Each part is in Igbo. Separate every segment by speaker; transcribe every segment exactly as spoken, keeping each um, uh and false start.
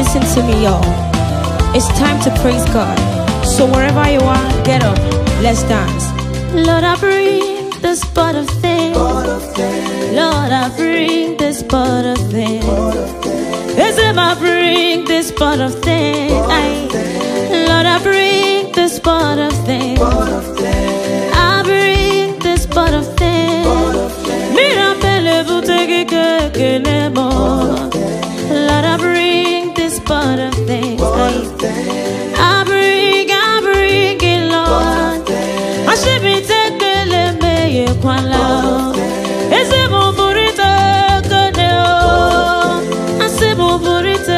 Speaker 1: Listen to me, y'all. It's time to praise God. So wherever you are, get up. Let's dance. Lord, I bring this pot of things. Lord, I bring this pot of things. Yes, I bring this pot of things. Lord, I bring this pot of things. I bring this pot of things. Lord, I bring this pot of things. I bring, I bring it, Lord. I should be taking it, may you quite love. Is it more for it? I say more for it.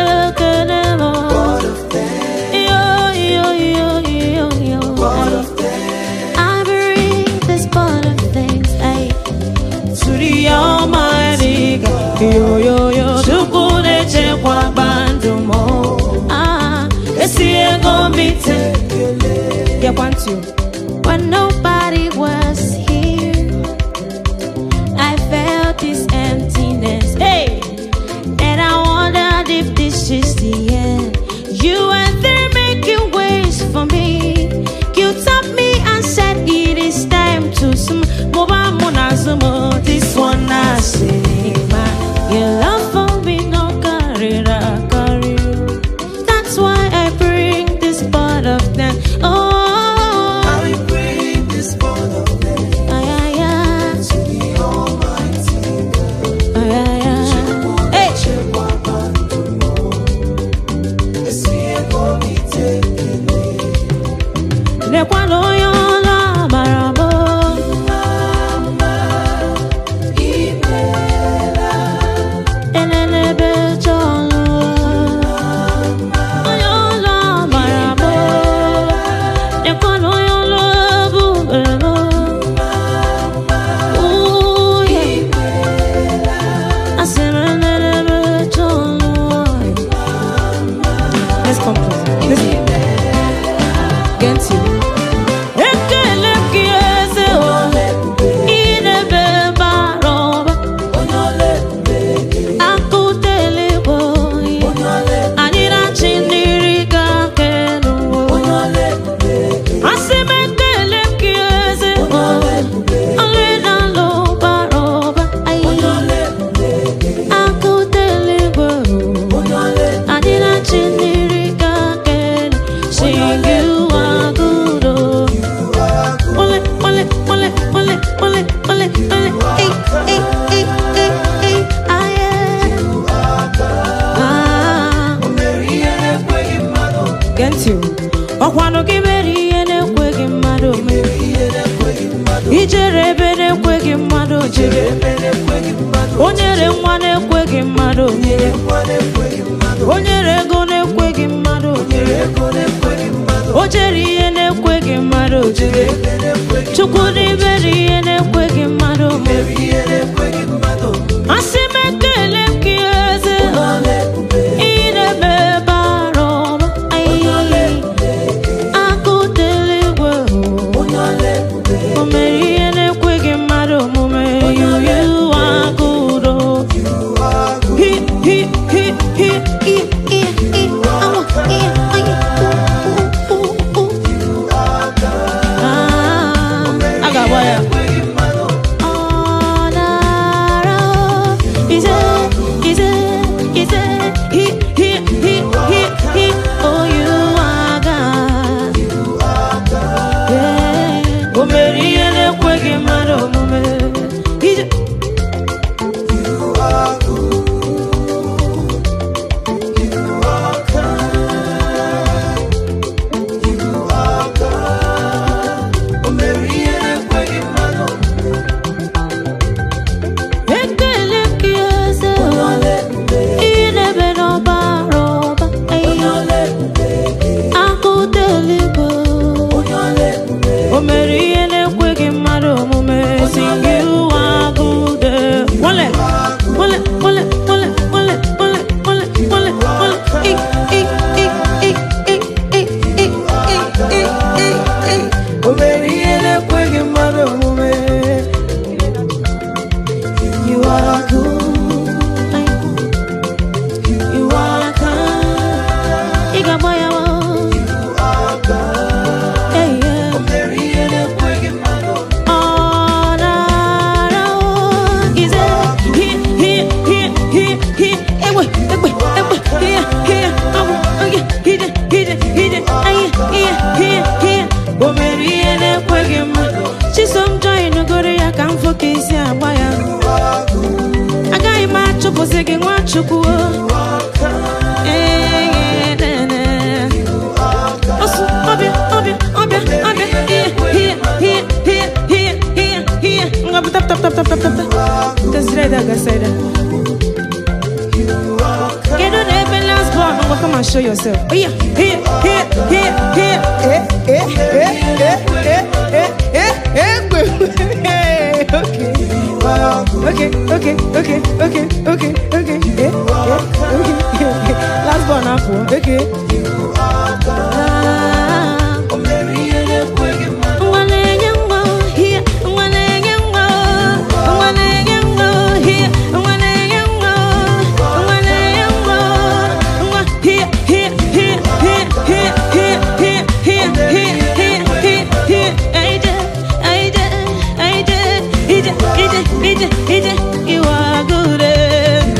Speaker 1: Yo, yo, yo, yo, yo. I bring this pot of things to the Almighty God. Yo, yo, yo. To put it in what band to more. Ah, it's here gonna be taken. Yeah, one, two. When nobody was here, I felt this emptiness. Hey, and I wondered if this is the end. You were there making ways for me. You tapped me and said it is time to some. This one I say, your love for me no carry, carry. That's why I bring this pot of them. Oh. Why? Chuku. Eh, na na. Osu, obia, obia, obia, obia. Here, here, here, here, here, here, here. Ngap tap tap tap tap tap tap. Gasreda, gasreda. Get on the last bar. Come and show yourself. Oh yeah, here, here, here, here. Eh, eh, eh, eh, eh, eh, eh, eh. Okay. Okay, okay, okay, okay, okay, okay. Eh, eh, okay. Last bar now, okay.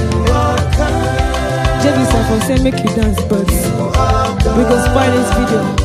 Speaker 1: Say make you dance, but we go spoil this video.